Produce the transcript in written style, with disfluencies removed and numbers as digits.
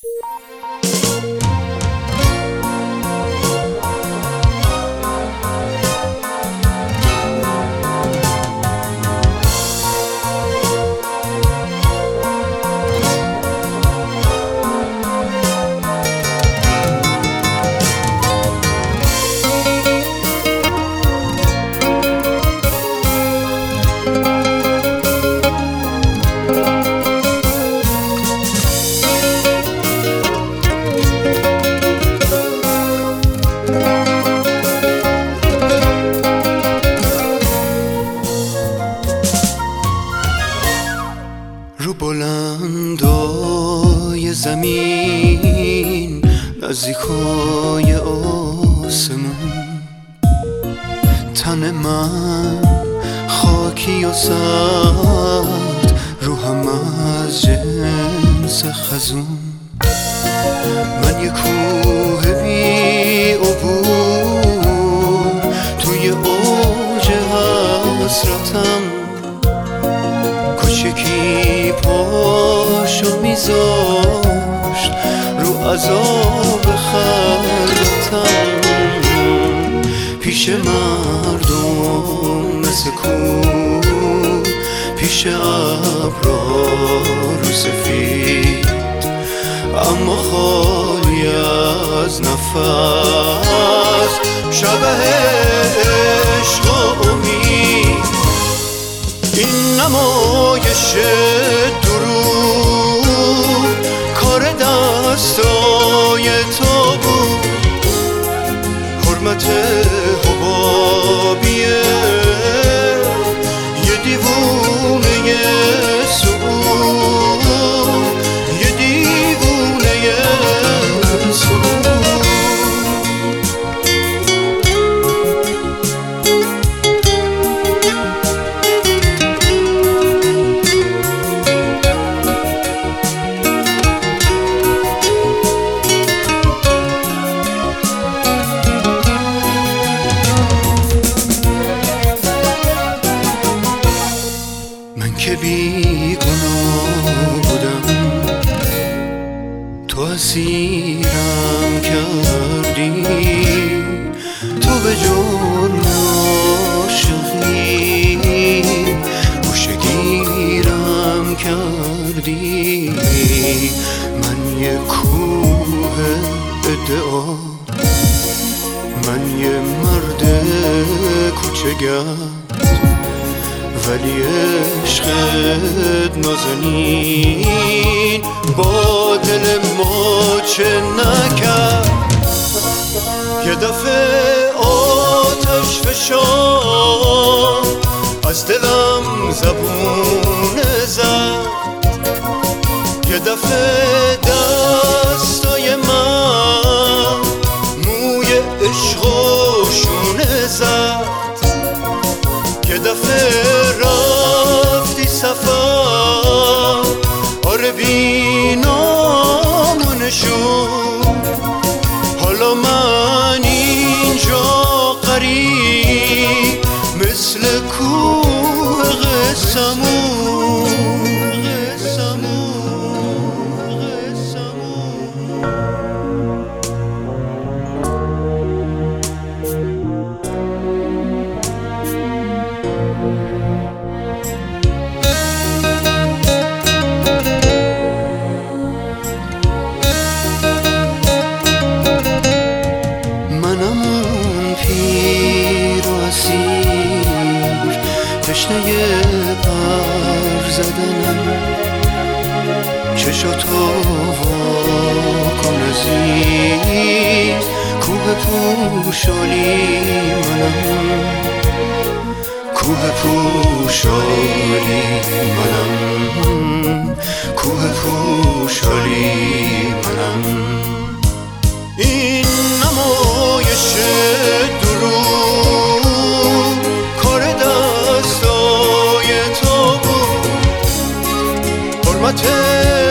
رو بلندای زمین نزدیکای آسمون، تن من خاکی و سرد، روحم از جنس خزون. من یه کوه بی عبور توی اوج حسرتم، کوچکی پاشو میذاشت رو عذاب خلوتم. پیش مردم مثل کوه، پیش ابرا رو سفید، اما خالی از نفس، شبه عشق و امید. این نمایش دروغ کار دستای تو بود، حرمت حبابیه یه دیوونه سعود، یه دیوونه سعود. من که بیگناه بودم، تو اسیرم کردی، تو به جرم عاشقی گوشه گیرم کردی. من یه کوه ادعا، من یه مرد کوچه‌گر، ولی عشقت نازنین با دل ما چه نکرد. یه دفعه آتش فشان از دلم زبون زد، یه دفعه دستای من موی عشق و شونه زد، یه دفعه رفتی سفر، آره بی نام و نشون. حالا من اینجا غریب مثل کوه قسمون. تشنه پر زدنم، چشاتو واکن عزیز، کوه پوشالی منم، کوه پوشالی منم، کوه پوشالی منم. این نمایش دروغ کار دستای تو بود، حرمت